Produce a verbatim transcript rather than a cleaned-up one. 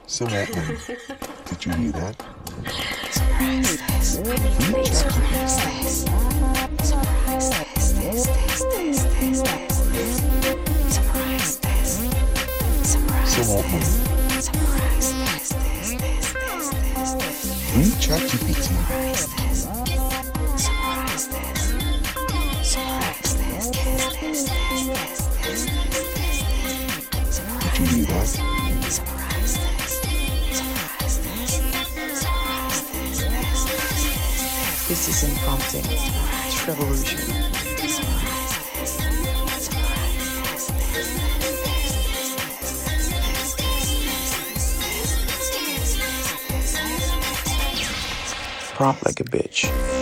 Sim Altman, did you hear that? Surprise this. Surprise this. Surprise this. This, this, this, this, this, this. Surprise this. Surprise Sim Altman, this. Surprise this, this, this, this, this, this. read ChatGPT. Surprise this. Surprise this. Surprise this, this, this, this, this, this, this, this. Did you hear that? Surprise this. Surprise this. Surprise this, this, this, this. This is impromptu. It's revolution. Prompt like a bitch.